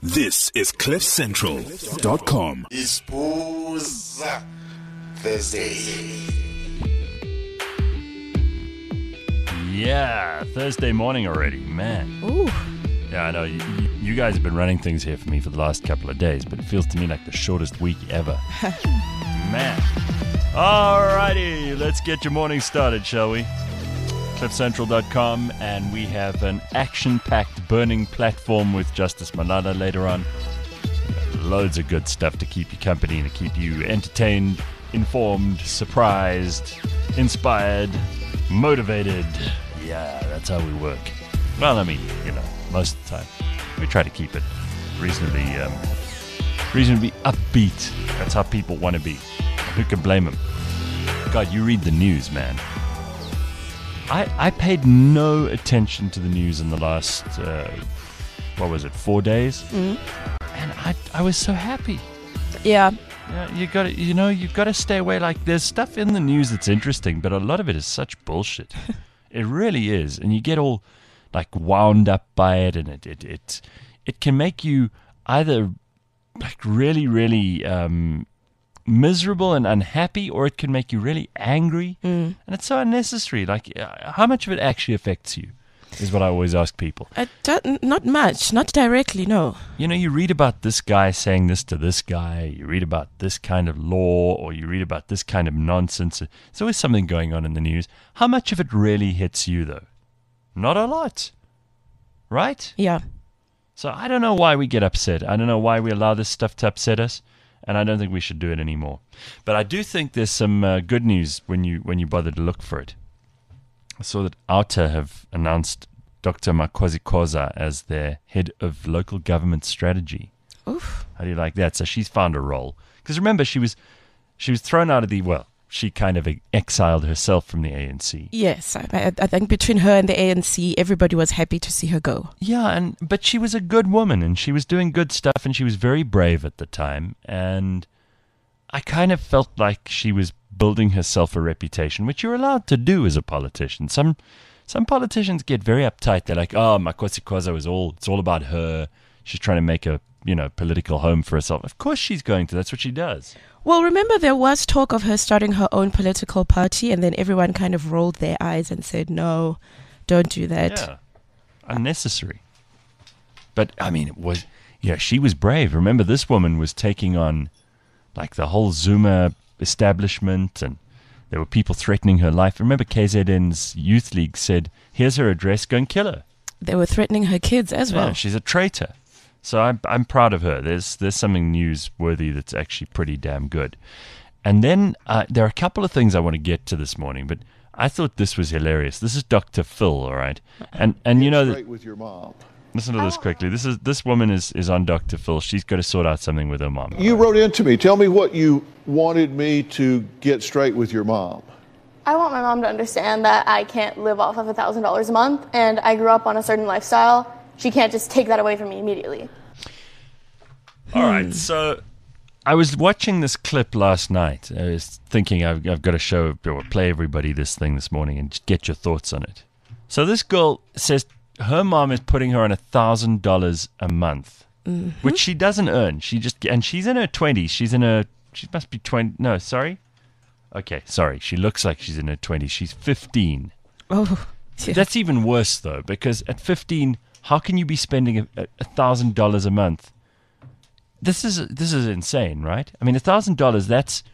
This is CliffCentral.com. Ispuza Thursday. Yeah, Thursday morning already, man. Ooh. Yeah, I know. You guys have been running things here for me for the last couple of days, but it feels to me like the shortest week ever. Man. Alrighty, let's get your morning started, shall we? CliffCentral.com, and we have an action-packed burning platform with Justice Malala later on. Loads of good stuff to keep you company and to keep you entertained, informed, surprised, inspired, motivated. Yeah, that's how we work. Well, I mean, most of the time. We try to keep it reasonably upbeat. That's how people want to be. Who can blame them? God, you read the news, man. I paid no attention to the news in the last, 4 days? Mm. And I was so happy. Yeah. You've got to stay away. Like, there's stuff in the news that's interesting, but a lot of it is such bullshit. It really is. And you get all, like, wound up by it, and it can make you either, like, really, really miserable and unhappy, or it can make you really angry. And it's so unnecessary. Like, how much of it actually affects you is what I always ask people. Not much, not directly, no. You read about this guy saying this to this guy, you read about this kind of law, or you read about this kind of nonsense. There's always something going on in the news. How much of it really hits you, though? Not a lot, right? Yeah. So I don't know why we get upset. I don't know why we allow this stuff to upset us. And I don't think we should do it anymore. But I do think there's some good news when you bother to look for it. I saw that Outer have announced Dr. Makhosi Khoza as their head of local government strategy. Oof. How do you like that? So she's found a role. Because remember, she was thrown out of she kind of exiled herself from the ANC. Yes, I think between her and the ANC, everybody was happy to see her go. Yeah, but she was a good woman, and she was doing good stuff, and she was very brave at the time. And I kind of felt like she was building herself a reputation, which you're allowed to do as a politician. Some politicians get very uptight. They're like, "Oh, Makhosi Khoza it's all about her. She's trying to make a political home for herself." Of course she's going to. That's what she does. Well, remember there was talk of her starting her own political party, and then everyone kind of rolled their eyes and said, "No, don't do that." Yeah, unnecessary. But I mean, she was brave. Remember, this woman was taking on like the whole Zuma establishment, and there were people threatening her life. Remember, KZN's Youth League said, "Here's her address, go and kill her." They were threatening her kids as well. Yeah, she's a traitor. So I'm proud of her. There's something newsworthy that's actually pretty damn good. And then there are a couple of things I want to get to this morning, but I thought this was hilarious. This is Dr. Phil, all right? And straight with your mom. Listen to this quickly. This woman is on Dr. Phil. She's got to sort out something with her mom. You wrote into me. Tell me what you wanted me to get straight with your mom. I want my mom to understand that I can't live off of $1,000 a month, and I grew up on a certain lifestyle. She can't just take that away from me immediately. All right, so I was watching this clip last night. I was thinking I've got to show or play everybody this thing this morning and just get your thoughts on it. So this girl says her mom is putting her on $1,000 a month, which she doesn't earn. And she's in her 20s. She must be 20. No, sorry. Okay, sorry. She looks like she's in her 20s. She's 15. Oh, yeah. That's even worse though, because at 15, how can you be spending $1,000 a month? This is insane, right? I mean, $1,000, that's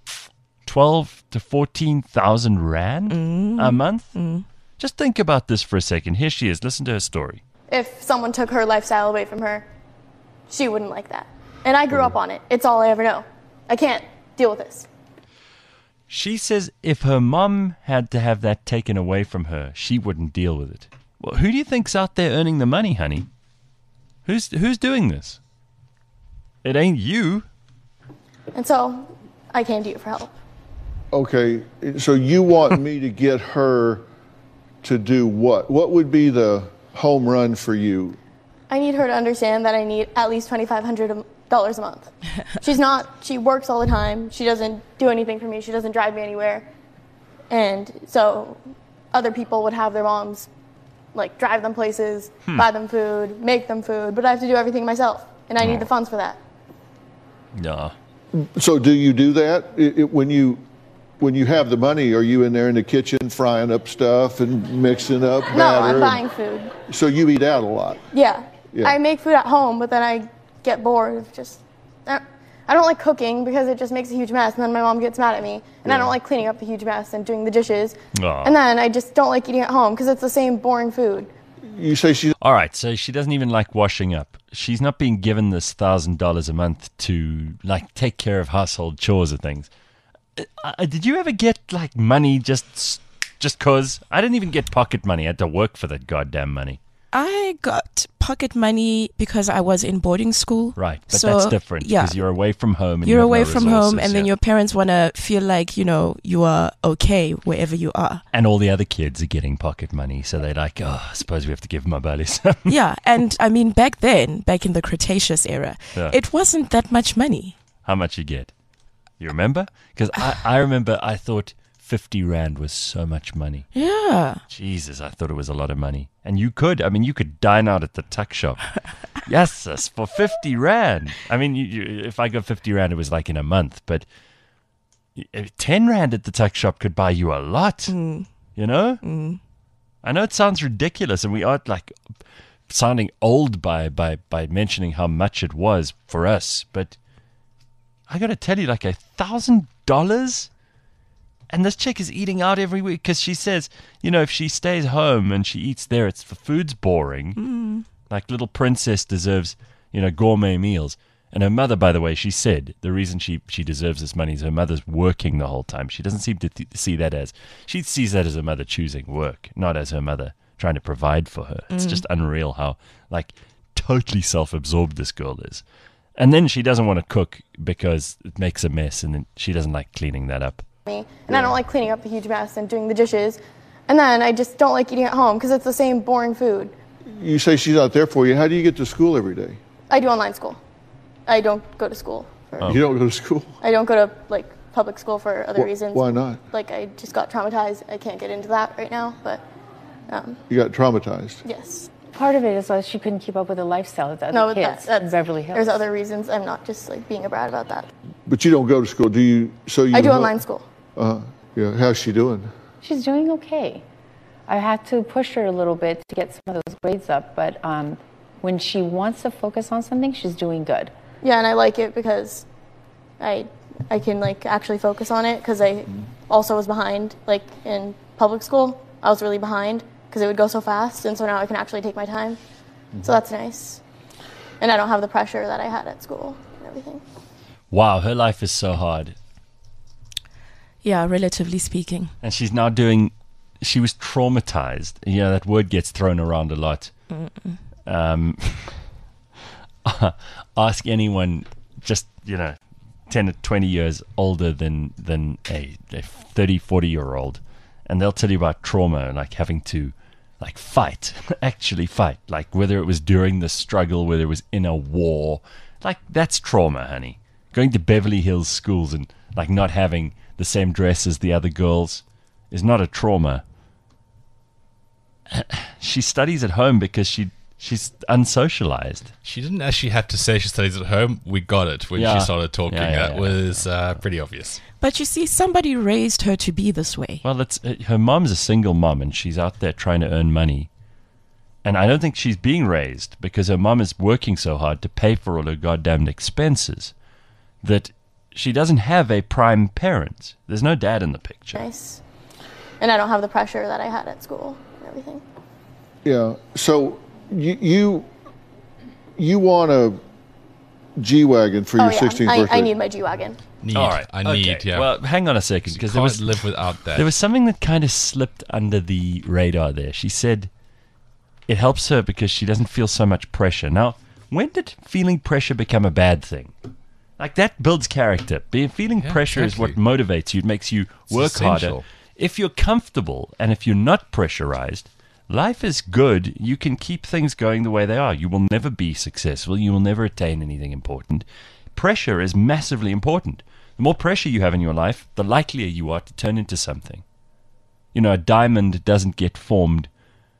12 to 14,000 rand a month. Just think about this for a second. Here she is. Listen to her story. If someone took her lifestyle away from her, she wouldn't like that. And I grew up on it. It's all I ever know. I can't deal with this. She says if her mom had to have that taken away from her, she wouldn't deal with it. Well, who do you think's out there earning the money, honey? Who's doing this? It ain't you. And so I came to you for help. Okay, so you want me to get her to do what? What would be the home run for you? I need her to understand that I need at least $2,500 a month. She works all the time. She doesn't do anything for me. She doesn't drive me anywhere. And so other people would have their moms like drive them places, buy them food, make them food, but I have to do everything myself. and I need the funds for that. Yeah. So do you do that when you have the money? Are you in there in the kitchen frying up stuff and mixing up batter? No, I'm buying food. So you eat out a lot. Yeah. Yeah. I make food at home, but then I get bored of just. I don't like cooking because it just makes a huge mess, and then my mom gets mad at me. And I don't like cleaning up the huge mess and doing the dishes. Aw. And then I just don't like eating at home because it's the same boring food. You say she's All right, so she doesn't even like washing up. She's not being given this $1,000 a month to like take care of household chores or things. Did you ever get like money just cause? I didn't even get pocket money. I had to work for that goddamn money. I got pocket money because I was in boarding school. Right, but So, that's different yeah. because you're away from home. And You're you have away no from home, resources, and then yeah. your parents want to feel like, you are okay wherever you are. And all the other kids are getting pocket money, so they're like, oh, I suppose we have to give my buddy some. Yeah, and I mean, back in the Cretaceous era, Yeah. it wasn't that much money. How much you get? You remember? Because I remember I thought 50 Rand was so much money. Yeah. Jesus, I thought it was a lot of money. And you could dine out at the tuck shop. Yes, sis, for 50 Rand. I mean, if I got 50 Rand, it was like in a month. But 10 Rand at the tuck shop could buy you a lot. You know? I know it sounds ridiculous, and we are like sounding old by mentioning how much it was for us. But I got to tell you, like $1,000? And this chick is eating out every week because she says, if she stays home and she eats there, the food's boring. Like little princess deserves, gourmet meals. And her mother, by the way, she said the reason she deserves this money is her mother's working the whole time. She doesn't seem to see that she sees that as her mother choosing work, not as her mother trying to provide for her. It's just unreal how totally self-absorbed this girl is. And then she doesn't want to cook because it makes a mess, and then she doesn't like cleaning that up. And I don't like cleaning up the huge mess and doing the dishes. And then I just don't like eating at home because it's the same boring food. You say she's out there for you. How do you get to school every day? I do online school. I don't go to school. You don't go to school? I don't go to public school for other reasons. Why not? I just got traumatized. I can't get into that right now, but You got traumatized. yes. Part of it is she couldn't keep up with the lifestyle of the other kids in Beverly Hills. There's other reasons. I'm not just being a brat about that. But you don't go to school, do you? So you I do online school. Yeah. How's she doing? She's doing okay. I had to push her a little bit to get some of those grades up, but when she wants to focus on something, she's doing good. Yeah, and I like it because I can actually focus on it because I also was behind in public school. I was really behind because it would go so fast, and so now I can actually take my time. So that's nice. And I don't have the pressure that I had at school and everything. Wow, her life is so hard. Yeah, relatively speaking. And she's now she was traumatized. That word gets thrown around a lot. Ask anyone just, 10 or 20 years older than a 30, 40-year-old, and they'll tell you about trauma, having to, fight, actually fight, whether it was during the struggle, whether it was in a war, that's trauma, honey. Going to Beverly Hills schools and, not having the same dress as the other girls is not a trauma. She studies at home because she's unsocialized. She didn't actually have to say she studies at home. We got it when she started talking. That was pretty obvious. But you see, somebody raised her to be this way. Well, her mom's a single mom, and she's out there trying to earn money. And I don't think she's being raised because her mom is working so hard to pay for all her goddamn expenses that she doesn't have a prime parent. There's no dad in the picture. Nice. And I don't have the pressure that I had at school and everything. Yeah. So you want a G-Wagon for your 16th birthday? I need my G-Wagon. All right. Yeah. Well, hang on a second, because Can't live without that. There was something that kind of slipped under the radar there. She said it helps her because she doesn't feel so much pressure. Now, when did feeling pressure become a bad thing? That builds character. Feeling pressure is what motivates you. It makes you work harder. If you're comfortable and if you're not pressurized, life is good. You can keep things going the way they are. You will never be successful. You will never attain anything important. Pressure is massively important. The more pressure you have in your life, the likelier you are to turn into something. A diamond doesn't get formed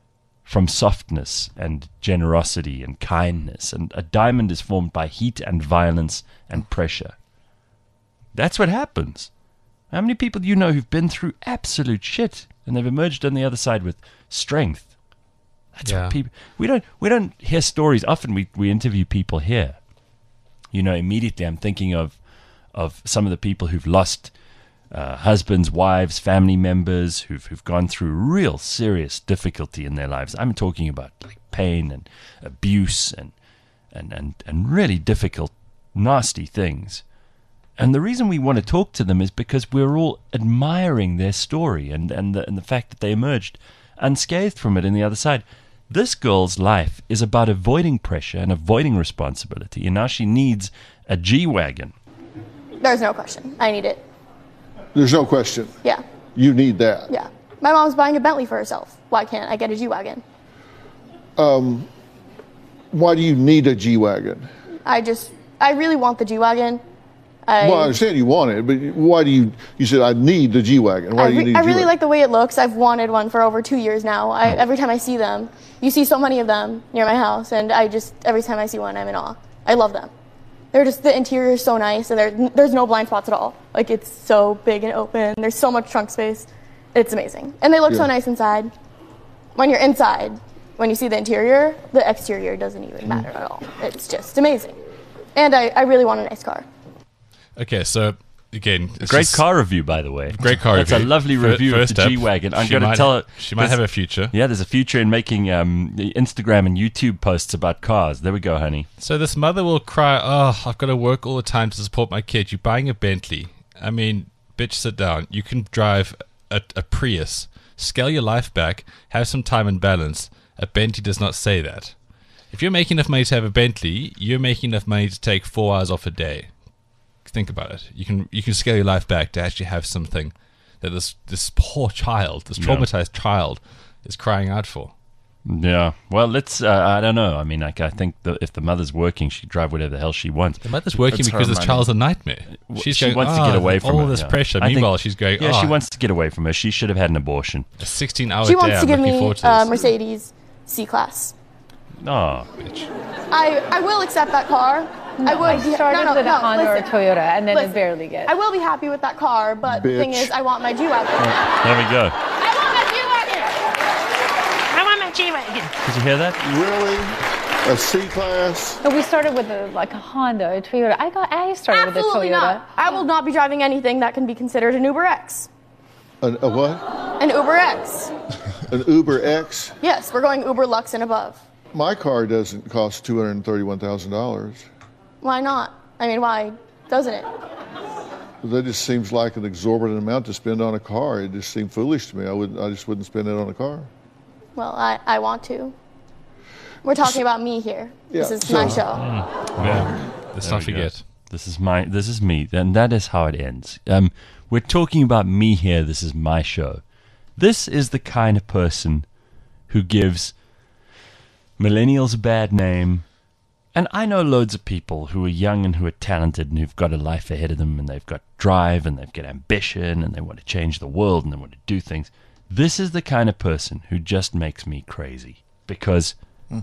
from softness and generosity and kindness. And a diamond is formed by heat and violence and pressure. That's what happens. How many people do you know who've been through absolute shit and they've emerged on the other side with strength? That's what people. We don't hear stories. Often we interview people here. Immediately I'm thinking of some of the people who've lost husbands, wives, family members who've gone through real serious difficulty in their lives. I'm talking about like pain and abuse and really difficult, nasty things. And the reason we want to talk to them is because we're all admiring their story and the fact that they emerged unscathed from it on the other side. This girl's life is about avoiding pressure and avoiding responsibility, and now she needs a G-Wagon. There's no question. I need it. There's no question. Yeah. You need that. Yeah. My mom's buying a Bentley for herself. Why can't I get a G-Wagon? Why do you need a G-Wagon? I really want the G-Wagon. Well, I understand you want it, but why do you said I need the G-Wagon. Why do you need a G-Wagon? I really like the way it looks. I've wanted one for over 2 years now. Every time I see them, you see so many of them near my house, and every time I see one, I'm in awe. I love them. The interior is so nice, and there's no blind spots at all. Like, it's so big and open. There's so much trunk space. It's amazing. And they look so nice inside. When you're inside, when you see the interior, the exterior doesn't even matter at all. It's just amazing. And I really want a nice car. Okay, so again, great car review, by the way. Great car review. That's a lovely review of the G-Wagon. I'm going to tell her she might have a future. Yeah, there's a future in making Instagram and YouTube posts about cars. There we go, honey. So this mother will cry, "Oh, I've got to work all the time to support my kid. You're buying a Bentley. I mean, bitch, sit down. You can drive a Prius, scale your life back, have some time and balance. A Bentley does not say that. If you're making enough money to have a Bentley, you're making enough money to take 4 hours off a day." Think about it. You can scale your life back to actually have something that this poor child, this traumatized child, is crying out for. Yeah. Well, let's. I don't know. I mean, like, I think if the mother's working, she can drive whatever the hell she wants. The mother's working because this child's a nightmare. She wants to get away from all this pressure. Meanwhile, she's going. Yeah, she wants to get away from her. She should have had an abortion. A 16-hour day. She wants to give me a Mercedes C-Class. Oh, bitch. I will accept that car. I would. I started with a Honda or a Toyota, and then listen, it barely gets. I will be happy with that car, but the thing is, I want my G-Wagon. There we go. I want my G-Wagon. I want my G-Wagon. Did you hear that? Really? A C-Class? No, we started with a Honda, a Toyota. I started with a Toyota. Absolutely not. I will not be driving anything that can be considered an Uber X. A what? An Uber X. An Uber X? Yes, we're going Uber Lux and above. My car doesn't cost $231,000. Why not? I mean, why doesn't it? That just seems like an exorbitant amount to spend on a car. It just seemed foolish to me. I just wouldn't spend it on a car. Well, I want to. We're talking about me here. Yeah, this is my show. Yeah. Let's not forget. This is me, and that is how it ends. We're talking about me here. This is my show. This is the kind of person who gives millennials a bad name. And I know loads of people who are young and who are talented and who've got a life ahead of them, and they've got drive and they've got ambition and they want to change the world and they want to do things. This is the kind of person who just makes me crazy, because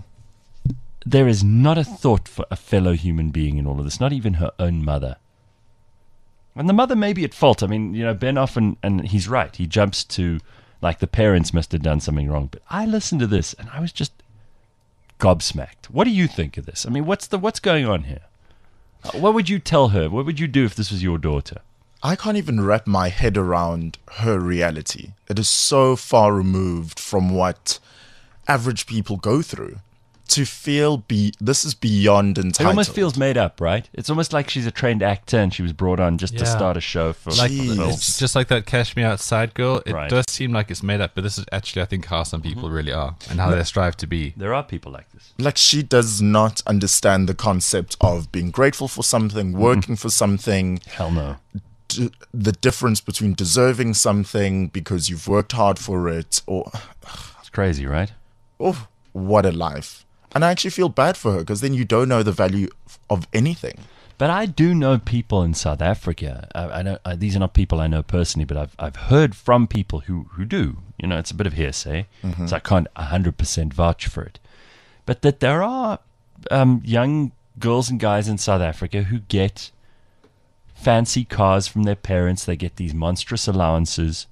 there is not a thought for a fellow human being in all of this, not even her own mother. And the mother may be at fault. I mean, Ben often, and he's right, he jumps to, like, the parents must have done something wrong. But I listened to this and I was just gobsmacked. What do you think of this? I mean, what's going on here? What would you tell her? What would you do if this was your daughter? I can't even wrap my head around her reality. It is so far removed from what average people go through. To feel this is beyond entitled. It almost feels made up, right? It's almost like she's a trained actor and she was brought on just to start a show for it's just like that Cash Me Outside girl. It does seem like it's made up, but this is actually, I think, how some people really are and how they strive to be. There are people like this. Like, she does not understand the concept of being grateful for something, working for something. Hell no. The difference between deserving something because you've worked hard for it, or it's crazy, right? Oh, what a life. And I actually feel bad for her, because then you don't know the value of anything. But I do know people in South Africa. I know these are not people I know personally, but I've heard from people who do. You know, it's a bit of hearsay, so I can't 100% vouch for it. But that there are young girls and guys in South Africa who get fancy cars from their parents. They get these monstrous allowances.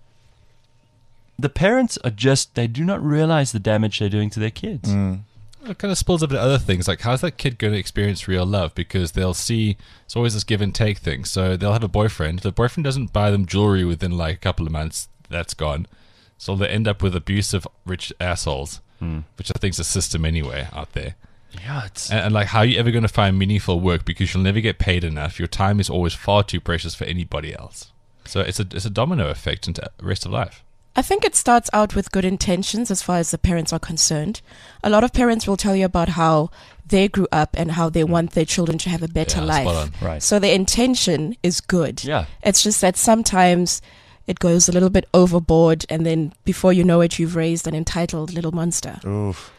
The parents they do not realize the damage they're doing to their kids. It kind of spills over to other things, like how's that kid going to experience real love? Because they'll see, it's always this give and take thing. So they'll have a boyfriend. If the boyfriend doesn't buy them jewelry within like a couple of months, that's gone. So they end up with abusive rich assholes, which I think is a system anyway out there. Yeah, and like, how are you ever going to find meaningful work? Because you'll never get paid enough. Your time is always far too precious for anybody else. So it's a domino effect into the rest of life. I think it starts out with good intentions as far as the parents are concerned. A lot of parents will tell you about how they grew up and how they want their children to have a better life. Spot on. Right. So the intention is good. Yeah. It's just that sometimes it goes a little bit overboard, and then before you know it, you've raised an entitled little monster. Oof.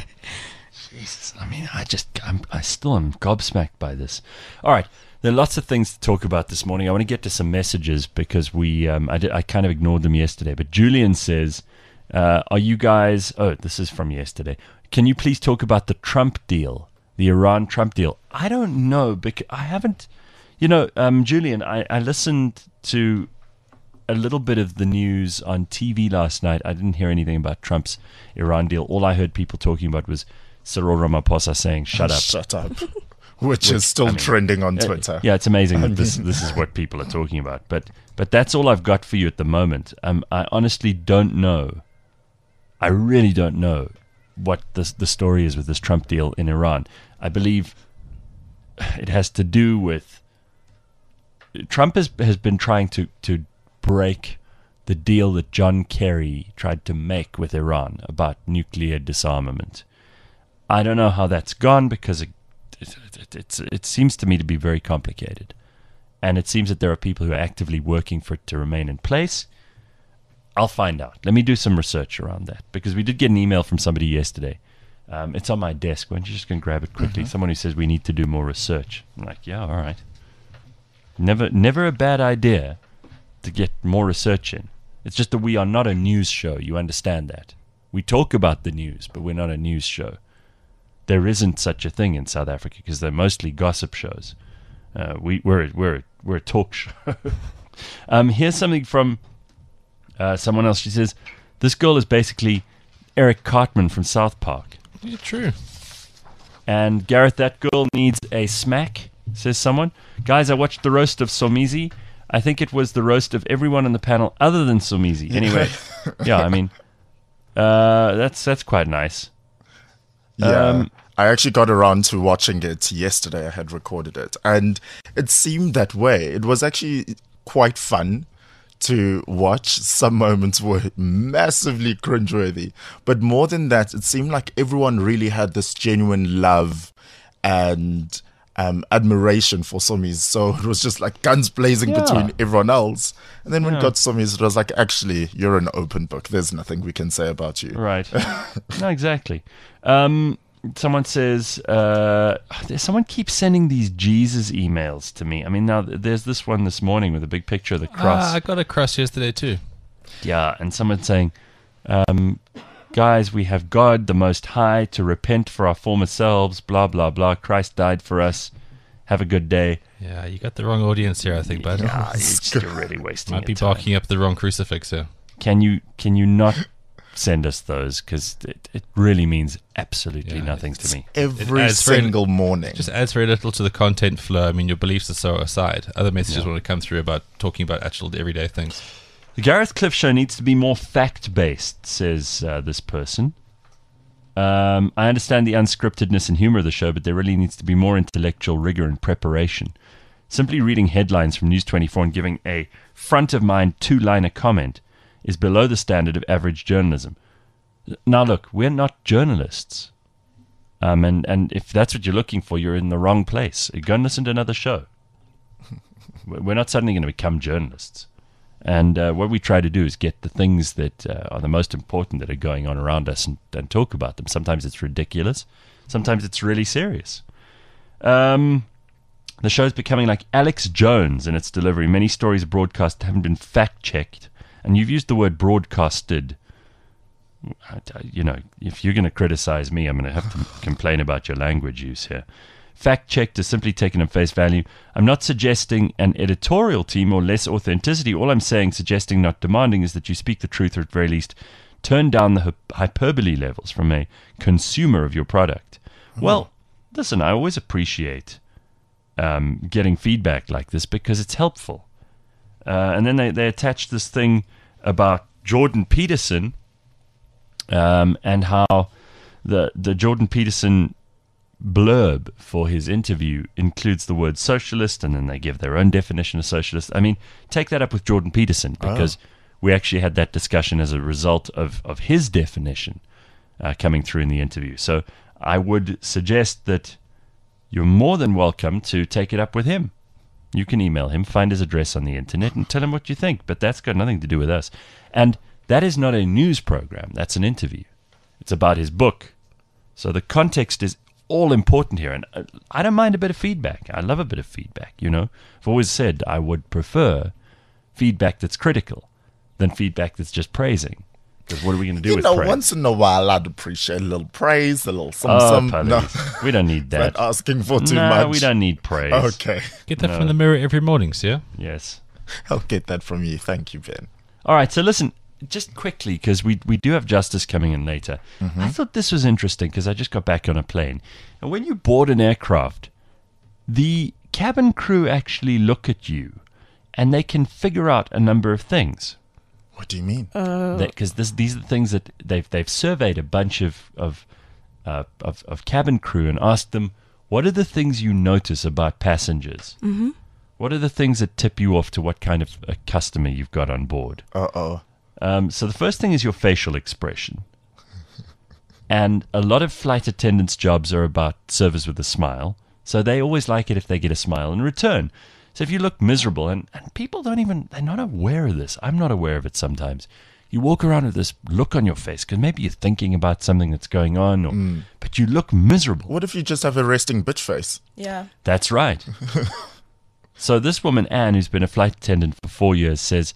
Jesus, I mean, I still am gobsmacked by this. All right, there are lots of things to talk about this morning. I want to get to some messages because I kind of ignored them yesterday. But Julian says, are you guys, this is from yesterday. Can you please talk about the Trump deal, the Iran-Trump deal? I don't know, because I haven't, Julian, I listened to a little bit of the news on TV last night. I didn't hear anything about Trump's Iran deal. All I heard people talking about was Cyril Ramaphosa saying, shut up. Shut up. Which is still trending on Twitter. Yeah, it's amazing that this is what people are talking about. But that's all I've got for you at the moment. I honestly don't know. I really don't know what the story is with this Trump deal in Iran. I believe it has to do with Trump has been trying to break the deal that John Kerry tried to make with Iran about nuclear disarmament. I don't know how that's gone because it seems to me to be very complicated. And it seems that there are people who are actively working for it to remain in place. I'll find out. Let me do some research around that, because we did get an email from somebody yesterday. It's on my desk. Why don't you just go and grab it quickly? Someone who says we need to do more research. I'm like, yeah, all right. Never a bad idea to get more research in. It's just that we are not a news show. You understand that. We talk about the news, but we're not a news show. There isn't such a thing in South Africa because they're mostly gossip shows. We're a talk show. Here's something from someone else. She says, this girl is basically Eric Cartman from South Park. Yeah, true. And Gareth, that girl needs a smack, says someone. Guys, I watched the roast of Somizi. I think it was the roast of everyone on the panel other than Somizi. Anyway, yeah, I mean, that's quite nice. Yeah. I actually got around to watching it yesterday. I had recorded it, and it seemed that way. It was actually quite fun to watch. Some moments were massively cringeworthy, but more than that, it seemed like everyone really had this genuine love and admiration for Somiz. So it was just like guns blazing between everyone else. And then when it got Somiz, it was like, actually, you're an open book. There's nothing we can say about you. Right. No, exactly. Someone says, someone keeps sending these Jesus emails to me. I mean, now there's this one this morning with a big picture of the cross. I got a cross yesterday too. Yeah, and someone saying, guys, we have God the Most High to repent for our former selves, blah, blah, blah. Christ died for us. Have a good day. Yeah, you got the wrong audience here, I think, bud. Yeah, you're really wasting Might be time. barking up the wrong crucifix here. Can you not send us those? Because it really means absolutely nothing to me. Every single morning. Just adds very little to the content flow. I mean, your beliefs are so aside. Other messages want to come through about talking about actual everyday things. The Gareth Cliff Show needs to be more fact-based, says this person. I understand the unscriptedness and humor of the show, but there really needs to be more intellectual rigor and preparation. Simply reading headlines from News 24 and giving a front-of-mind two-liner comment is below the standard of average journalism. Now, look, we're not journalists. And if that's what you're looking for, you're in the wrong place. Go and listen to another show. We're not suddenly going to become journalists. And what we try to do is get the things that are the most important that are going on around us and talk about them. Sometimes it's ridiculous. Sometimes it's really serious. The show's becoming like Alex Jones in its delivery. Many stories broadcast haven't been fact-checked. And you've used the word broadcasted. You know, if you're going to criticize me, I'm going to have to complain about your language use here. Fact-checked is simply taken at face value. I'm not suggesting an editorial team or less authenticity. All I'm saying, suggesting, not demanding, is that you speak the truth, or at very least turn down the hyperbole levels from a consumer of your product. Well, listen, I always appreciate getting feedback like this because it's helpful. And then they attached this thing about Jordan Peterson and how the Jordan Peterson blurb for his interview includes the word socialist, and then they give their own definition of socialist. I mean, take that up with Jordan Peterson, because we actually had that discussion as a result of his definition coming through in the interview. So I would suggest that you're more than welcome to take it up with him. You can email him, find his address on the internet, and tell him what you think. But that's got nothing to do with us. And that is not a news program. That's an interview. It's about his book. So the context is all important here. And I don't mind a bit of feedback. I love a bit of feedback, you know. I've always said I would prefer feedback that's critical than feedback that's just praising. Because what are we going to do with praise? Once in a while, I'd appreciate a little praise, a little something. No, we don't need that. Not asking for too much. No, we don't need praise. Okay. Get that from the Mirror every morning, yeah? Yes. I'll get that from you. Thank you, Ben. All right, so listen, just quickly, because we do have Justice coming in later. I thought this was interesting because I just got back on a plane. And when you board an aircraft, the cabin crew actually look at you and they can figure out a number of things. What do you mean? Because these are the things that they've surveyed a bunch of cabin crew and asked them, what are the things you notice about passengers? Mm-hmm. What are the things that tip you off to what kind of a customer you've got on board? So the first thing is your facial expression. And a lot of flight attendants' jobs are about service with a smile. So they always like it if they get a smile in return. So if you look miserable, and people they're not aware of this. I'm not aware of it sometimes. You walk around with this look on your face because maybe you're thinking about something that's going on, but you look miserable. What if you just have a resting bitch face? Yeah. That's right. So this woman, Anne, who's been a flight attendant for 4 years, says,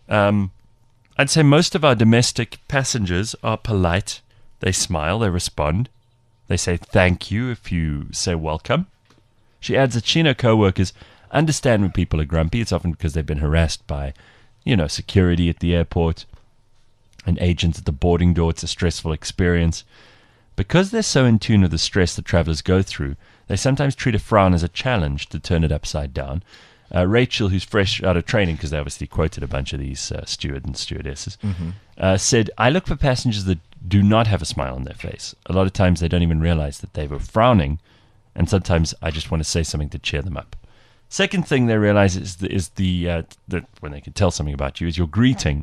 I'd say most of our domestic passengers are polite. They smile, they respond. They say thank you if you say welcome. She adds that she and her co-workers understand when people are grumpy. It's often because they've been harassed by, security at the airport and agents at the boarding door. It's a stressful experience. Because they're so in tune with the stress that travelers go through, they sometimes treat a frown as a challenge to turn it upside down. Rachel, who's fresh out of training, because they obviously quoted a bunch of these steward and stewardesses, said, I look for passengers that do not have a smile on their face. A lot of times they don't even realize that they were frowning, and sometimes I just want to say something to cheer them up. Second thing they realize is the when they can tell something about you is your greeting.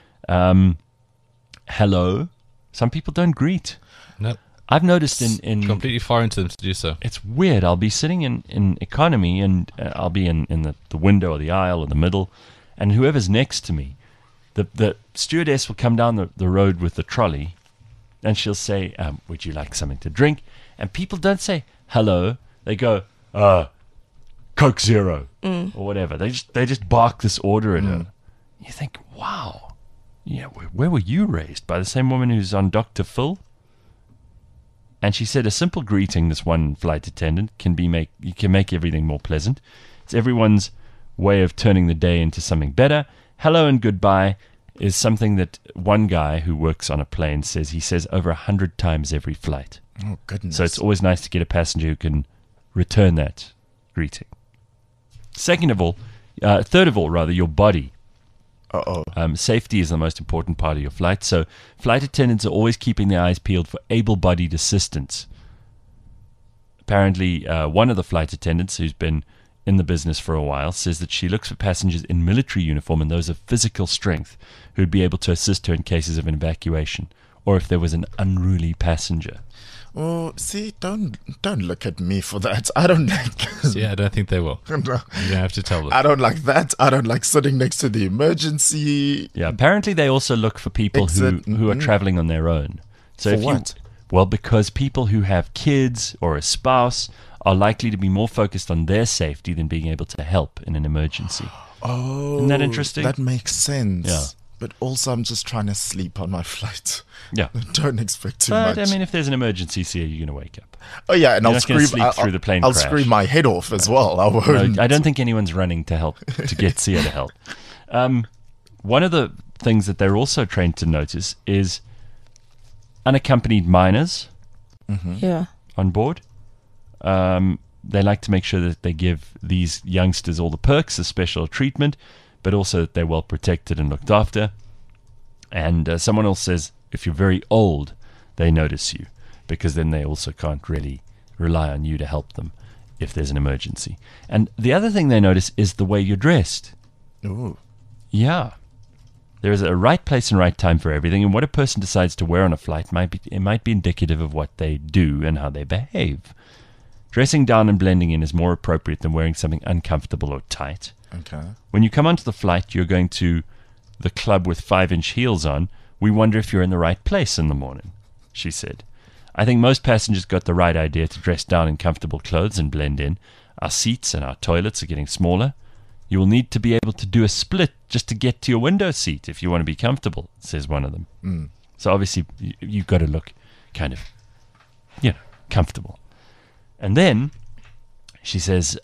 Hello. Some people don't greet. No. I've noticed in completely foreign to them to do so. It's weird. I'll be sitting in economy, and I'll be in the window or the aisle or the middle, and whoever's next to me, the stewardess will come down the road with the trolley, and she'll say, would you like something to drink? And people don't say hello. They go, Coke Zero, or whatever. They just bark this order at her. You think, wow, yeah, where were you raised? By the same woman who's on Dr. Phil? And she said a simple greeting, this one flight attendant, can make everything more pleasant. It's everyone's way of turning the day into something better. Hello and goodbye is something that one guy who works on a plane says he says over 100 times every flight. Oh, goodness. So it's always nice to get a passenger who can return that greeting. Third of all, your body. Safety is the most important part of your flight. So flight attendants are always keeping their eyes peeled for able-bodied assistants. Apparently, one of the flight attendants who's been in the business for a while says that she looks for passengers in military uniform and those of physical strength who'd be able to assist her in cases of an evacuation or if there was an unruly passenger. Oh, see, don't look at me for that. I don't like. Yeah, I don't think they will. No. You don't have to tell them. I don't like that. I don't like sitting next to the emergency. Yeah, apparently they also look for people who are traveling on their own. So for what? Well, because people who have kids or a spouse are likely to be more focused on their safety than being able to help in an emergency. Oh, isn't that interesting? That makes sense. Yeah. But also, I'm just trying to sleep on my flight. Yeah. Don't expect too But, much. I mean, if there's an emergency, see, you're going to wake up. Oh yeah, and You're I'll not gonna scream sleep through the plane I'll crash. scream my head off as well. I won't. No, I don't think anyone's running to help to get Sia to help. One of the things that they're also trained to notice is unaccompanied minors Yeah. on board. They like to make sure that they give these youngsters all the perks of special treatment, but also that they're well protected and looked after. And someone else says if you're very old, they notice you, because then they also can't really rely on you to help them if there's an emergency. And the other thing they notice is the way you're dressed. Ooh. Yeah. There is a right place and right time for everything, and what a person decides to wear on a flight might be indicative of what they do and how they behave. Dressing down and blending in is more appropriate than wearing something uncomfortable or tight. Okay. When you come onto the flight, you're going to the club with 5-inch heels on. We wonder if you're in the right place in the morning, she said. I think most passengers got the right idea to dress down in comfortable clothes and blend in. Our seats and our toilets are getting smaller. You will need to be able to do a split just to get to your window seat if you want to be comfortable, says one of them. Mm. So obviously you've got to look kind of, comfortable. And then she says,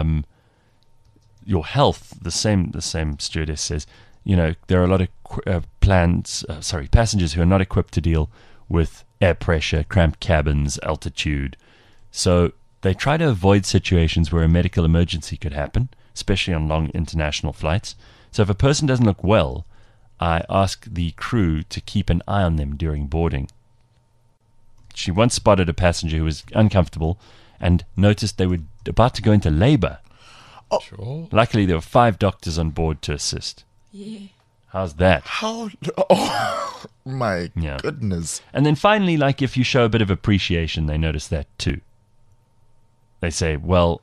your health, the same stewardess says, there are a lot of passengers who are not equipped to deal with air pressure, cramped cabins, altitude. So they try to avoid situations where a medical emergency could happen, especially on long international flights. So if a person doesn't look well, I ask the crew to keep an eye on them during boarding. She once spotted a passenger who was uncomfortable and noticed they were about to go into labor. Oh. Sure. Luckily, there were 5 doctors on board to assist. Yeah. How's that? How? Oh, my Yeah. goodness. And then finally, if you show a bit of appreciation, they notice that too. They say, well,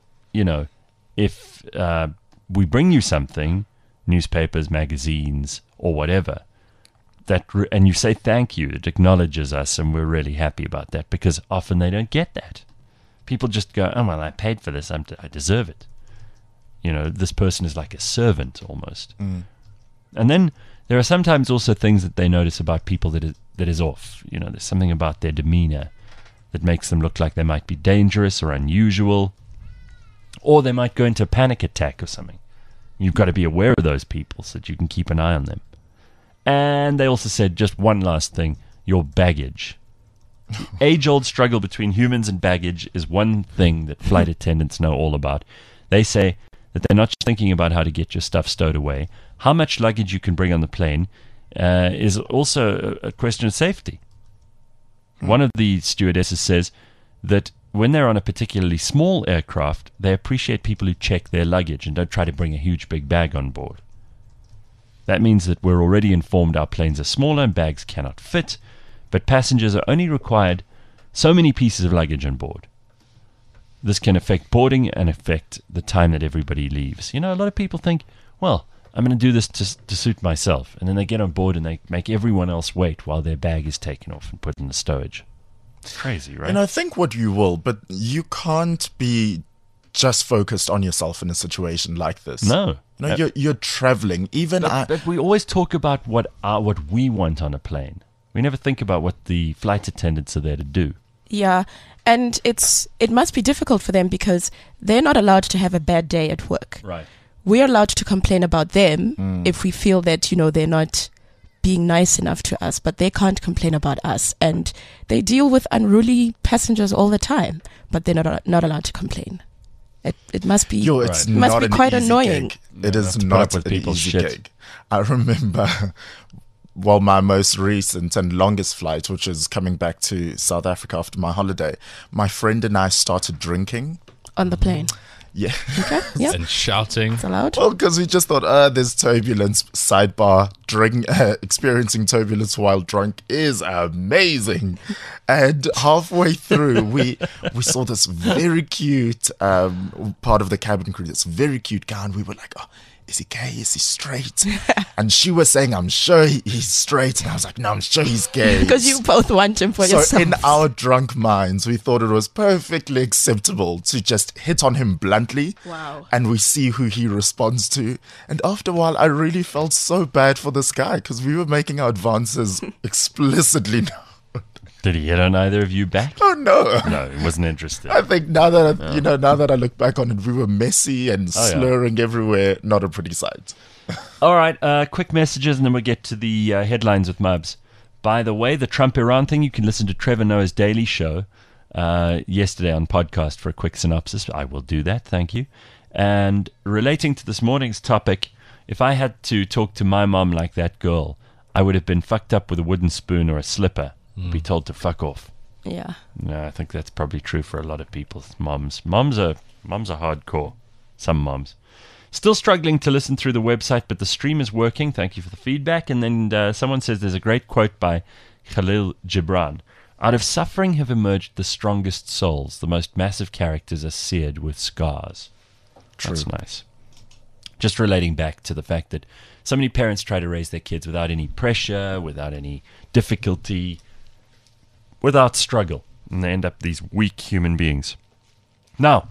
if we bring you something, newspapers, magazines, or whatever, and you say thank you, it acknowledges us, and we're really happy about that, because often they don't get that. People just go, oh, well, I paid for this, I deserve it. This person is like a servant almost. Mm. And then there are sometimes also things that they notice about people that is off. There's something about their demeanor that makes them look like they might be dangerous or unusual, or they might go into a panic attack or something. You've got to be aware of those people so that you can keep an eye on them. And they also said, just one last thing, your baggage. The age-old struggle between humans and baggage is one thing that flight attendants know all about. They say that they're not just thinking about how to get your stuff stowed away. How much luggage you can bring on the plane is also a question of safety. One of the stewardesses says that when they're on a particularly small aircraft, they appreciate people who check their luggage and don't try to bring a huge big bag on board. That means that we're already informed our planes are smaller and bags cannot fit, but passengers are only required so many pieces of luggage on board. This can affect boarding and affect the time that everybody leaves. A lot of people think, well, I'm going to do this to suit myself. And then they get on board and they make everyone else wait while their bag is taken off and put in the stowage. It's crazy, right? And I think what you will, but you can't be just focused on yourself in a situation like this. No. You're traveling. But we always talk about what we want on a plane. We never think about what the flight attendants are there to do. Yeah, and it must be difficult for them because they're not allowed to have a bad day at work. Right. We're allowed to complain about them if we feel that, they're not being nice enough to us, but they can't complain about us. And they deal with unruly passengers all the time, but they're not allowed to complain. It must be it's it must not be an quite easy annoying. gig. It is have to put not up with an people's easy shit. gig. I remember, my most recent and longest flight, which is coming back to South Africa after my holiday, my friend and I started drinking. On the plane. Yeah. Okay. Yeah. And shouting. It's allowed. Well, because we just thought, there's turbulence. Sidebar, experiencing turbulence while drunk is amazing. And halfway through, we saw this very cute part of the cabin crew, this very cute guy, and we were like, oh, is he gay? Is he straight? And she was saying, I'm sure he's straight. And I was like, no, I'm sure he's gay. Because you both want him for yourself. So in our drunk minds, we thought it was perfectly acceptable to just hit on him bluntly. Wow. And we see who he responds to. And after a while, I really felt so bad for this guy because we were making our advances explicitly known. Did he hit on either of you back? Oh, no. No, he wasn't interested. I think now that now that I look back on it, we were messy and slurring everywhere. Not a pretty sight. All right, quick messages, and then we'll get to the headlines with Mubs. By the way, the Trump-Iran thing, you can listen to Trevor Noah's Daily Show yesterday on podcast for a quick synopsis. I will do that, thank you. And relating to this morning's topic, if I had to talk to my mom like that girl, I would have been fucked up with a wooden spoon or a slipper. Be told to fuck off. Yeah. No, I think that's probably true for a lot of people's moms. Moms are hardcore. Some moms. Still struggling to listen through the website, but the stream is working. Thank you for the feedback. And then someone says there's a great quote by Khalil Gibran. Out of suffering have emerged the strongest souls. The most massive characters are seared with scars. True. That's nice. Just relating back to the fact that so many parents try to raise their kids without any pressure, without any difficulty, without struggle, and they end up these weak human beings. Now,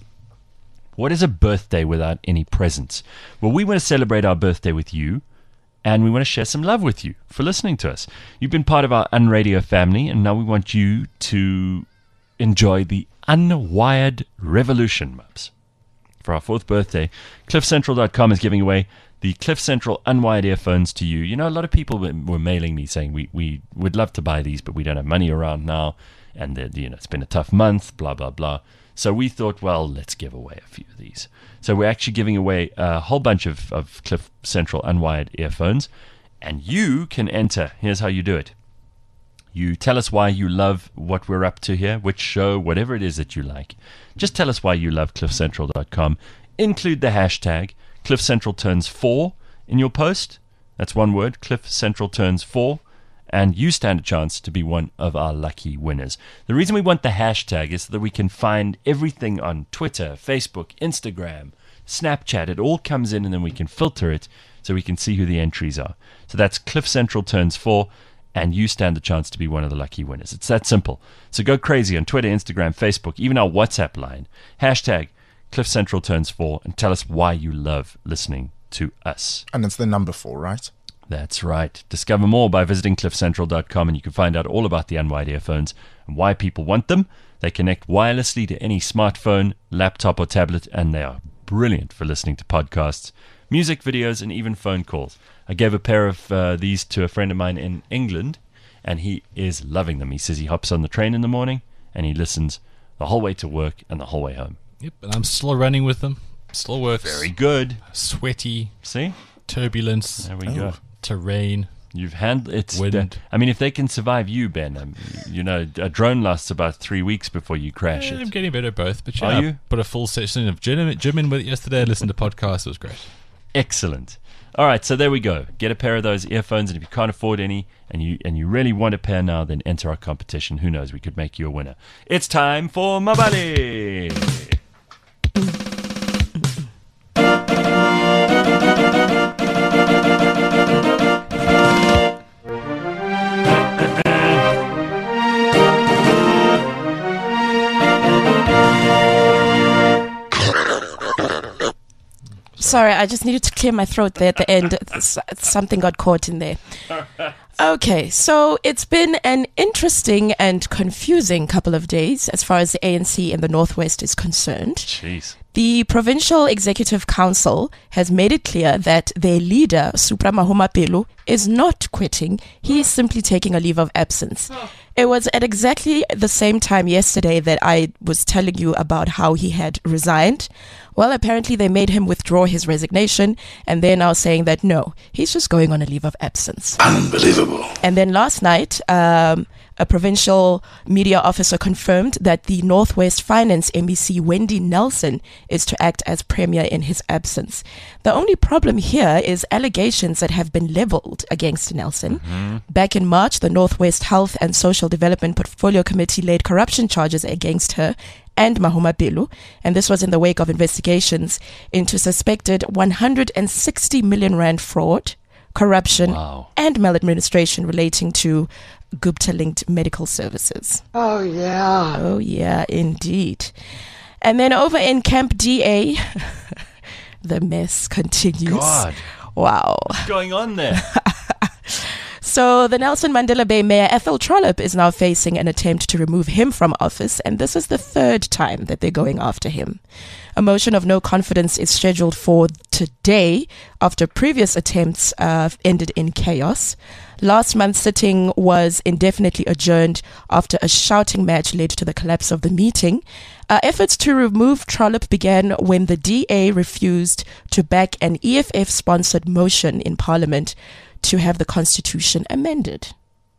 what is a birthday without any presents? Well, we want to celebrate our birthday with you, and we want to share some love with you for listening to us. You've been part of our Unradio family, and now we want you to enjoy the Unwired Revolution, Mubs. For our 4th birthday, CliffCentral.com is giving away the Cliff Central Unwired earphones to you. You know, a lot of people were mailing me saying we would love to buy these, but we don't have money around now, and it's been a tough month, blah, blah, blah. So we thought, well, let's give away a few of these. So we're actually giving away a whole bunch of Cliff Central Unwired earphones, and you can enter. Here's how you do it. You tell us why you love what we're up to here, which show, whatever it is that you like. Just tell us why you love CliffCentral.com. Include the hashtag CliffCentralTurns4 in your post. That's one word, CliffCentralTurns4. And you stand a chance to be one of our lucky winners. The reason we want the hashtag is so that we can find everything on Twitter, Facebook, Instagram, Snapchat. It all comes in and then we can filter it so we can see who the entries are. So that's CliffCentralTurns4. And you stand a chance to be one of the lucky winners. It's that simple. So go crazy on Twitter, Instagram, Facebook, even our WhatsApp line. Hashtag CliffCentralTurns4 and tell us why you love listening to us. And it's the number 4, right? That's right. Discover more by visiting CliffCentral.com, and you can find out all about the Unwired earphones and why people want them. They connect wirelessly to any smartphone, laptop, or tablet, and they are brilliant for listening to podcasts, music videos, and even phone calls. I gave a pair of these to a friend of mine in England, and he is loving them. He says he hops on the train in the morning, and he listens the whole way to work and the whole way home. Yep, and I'm still running with them. Still works. Very good. Sweaty. See? Turbulence. There we go. Terrain. You've handled it. Wind. I mean, if they can survive you, Ben, a drone lasts about 3 weeks before you crash it. I'm getting better at both. But Are you? I put a full session of gym in with it yesterday. I listened to podcasts. It was great. Excellent. All right, so there we go. Get a pair of those earphones, and if you can't afford any, and you really want a pair now, then enter our competition. Who knows? We could make you a winner. It's time for Mabali. Sorry, I just needed to clear my throat there at the end. Something got caught in there. Okay, so it's been an interesting and confusing couple of days as far as the ANC in the Northwest is concerned. Jeez. The Provincial Executive Council has made it clear that their leader, Supra Mahumapelo, is not quitting. He is simply taking a leave of absence. It was at exactly the same time yesterday that I was telling you about how he had resigned. Well, apparently they made him withdraw his resignation, and they're now saying that no, he's just going on a leave of absence. Unbelievable. And then last night, a A provincial media officer confirmed that the Northwest Finance MEC, Wendy Nelson, is to act as premier in his absence. The only problem here is allegations that have been leveled against Nelson. Back in March, the Northwest Health and Social Development Portfolio Committee laid corruption charges against her and Mahoma Belu, and this was in the wake of investigations into suspected 160 million rand fraud, corruption, and maladministration relating to Gupta-linked medical services. Oh, yeah. Oh, yeah, indeed. And then over in Camp DA, the mess continues. God. Wow. What's going on there? So the Nelson Mandela Bay Mayor Ethel Trollip is now facing an attempt to remove him from office, and this is the third time that they're going after him. A motion of no confidence is scheduled for today after previous attempts ended in chaos. Last month's sitting was indefinitely adjourned after a shouting match led to the collapse of the meeting. Efforts to remove Trollip began when the DA refused to back an EFF-sponsored motion in Parliament to have the Constitution amended.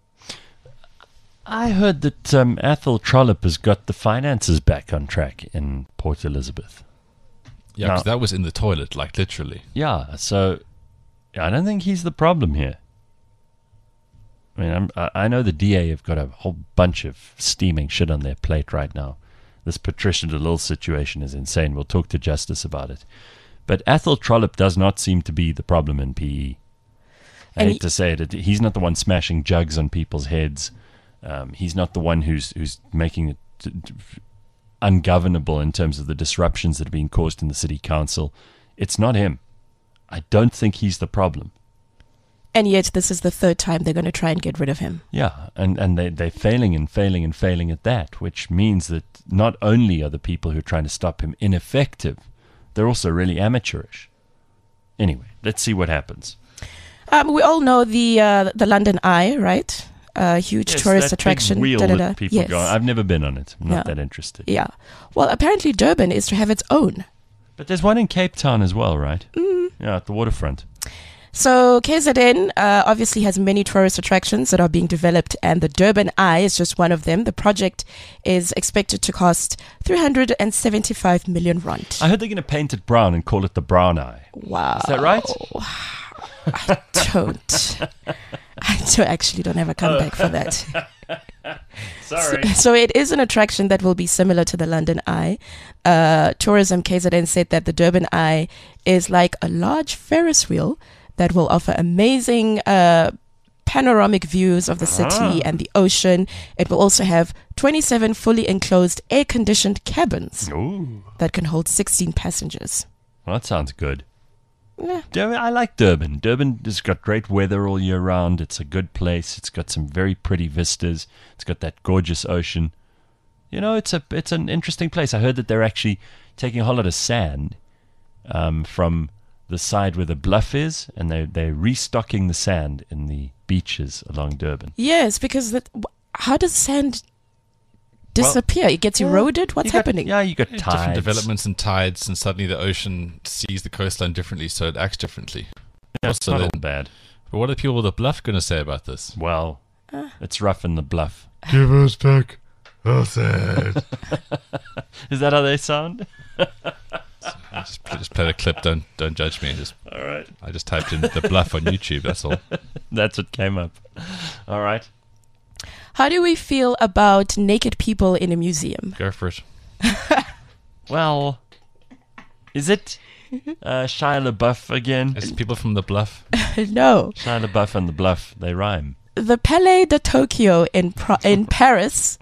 I heard that Ethel Trollip has got the finances back on track in Port Elizabeth. Yeah, because that was in the toilet, like literally. Yeah, so I don't think he's the problem here. I mean, I know the DA have got a whole bunch of steaming shit on their plate right now. This Patricia DeLille situation is insane. We'll talk to Justice about it. But Ethel Trollip does not seem to be the problem in PE. I hate to say it. He's not the one smashing jugs on people's heads. He's not the one who's making it ungovernable in terms of the disruptions that are being caused in the city council. It's not him. I don't think he's the problem. And yet this is the third time they're going to try and get rid of him. Yeah, and they're failing and failing and failing at that, which means that not only are the people who are trying to stop him ineffective, they're also really amateurish. Anyway, let's see what happens. We all know the London Eye, right? Huge tourist that attraction. Big wheel that people go on. I've never been on it. I'm not that interested. Yeah. Well, apparently Durban is to have its own. But there's one in Cape Town as well, right? Yeah, at the waterfront. So KZN obviously has many tourist attractions that are being developed, and the Durban Eye is just one of them. The project is expected to cost 375 million rand. I heard they're going to paint it brown and call it the Brown Eye. Wow. Is that right? I actually don't have a comeback for that. Sorry. So it is an attraction that will be similar to the London Eye. Tourism KZN said that the Durban Eye is like a large Ferris wheel that will offer amazing panoramic views of the city and the ocean. It will also have 27 fully enclosed air-conditioned cabins that can hold 16 passengers. Well, that sounds good. Yeah. I like Durban. Durban has got great weather all year round. It's a good place. It's got some very pretty vistas. It's got that gorgeous ocean. You know, it's an interesting place. I heard that they're actually taking a whole lot of sand from the side where the bluff is, and they're restocking the sand in the beaches along Durban. Yes, because how does sand disappear? It gets eroded? What's happening? You got tides. Different developments and tides, and suddenly the ocean sees the coastline differently, so it acts differently. Yeah, it's not all bad. But what are people with the bluff going to say about this? Well, it's rough in the bluff. Give us back our sand. Is that how they sound? Just play the clip. Don't judge me. All right. I just typed in the bluff on YouTube. That's all. That's what came up. All right. How do we feel about naked people in a museum? Go for it. Well, is it Shia LaBeouf again? Is it people from the bluff? No. Shia LaBeouf and the bluff, they rhyme. The Palais de Tokyo in Paris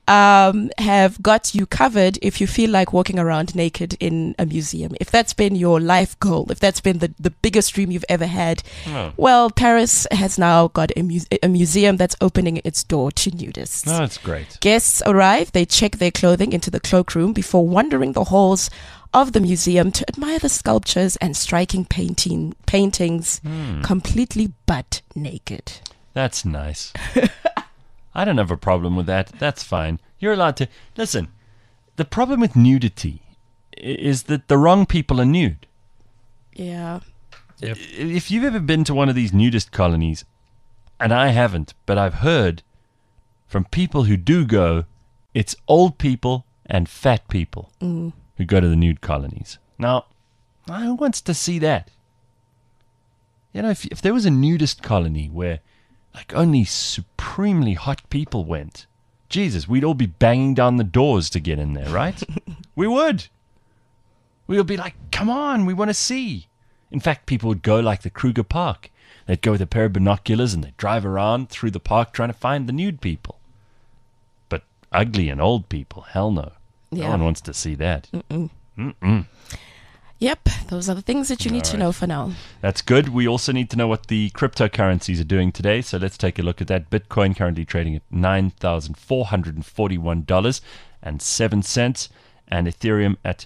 have got you covered if you feel like walking around naked in a museum. If that's been your life goal, if that's been the biggest dream you've ever had, well, Paris has now got a museum that's opening its door to nudists. Oh, that's great. Guests arrive, they check their clothing into the cloakroom before wandering the halls of the museum to admire the sculptures and striking paintings completely butt naked. That's nice. I don't have a problem with that. That's fine. You're allowed to. Listen, the problem with nudity is that the wrong people are nude. Yeah. Yep. If you've ever been to one of these nudist colonies, and I haven't, but I've heard from people who do go, it's old people and fat people who go to the nude colonies. Now, who wants to see that? You know, if there was a nudist colony where like only supremely hot people went, Jesus, we'd all be banging down the doors to get in there, right? We would. We would be like, come on, we want to see. In fact, people would go like the Kruger Park. They'd go with a pair of binoculars and they'd drive around through the park trying to find the nude people. But ugly and old people, hell no. Yeah. No one wants to see that. Yep, those are the things that you need to know for now. That's good. We also need to know what the cryptocurrencies are doing today. So let's take a look at that. Bitcoin currently trading at $9,441.07 and Ethereum at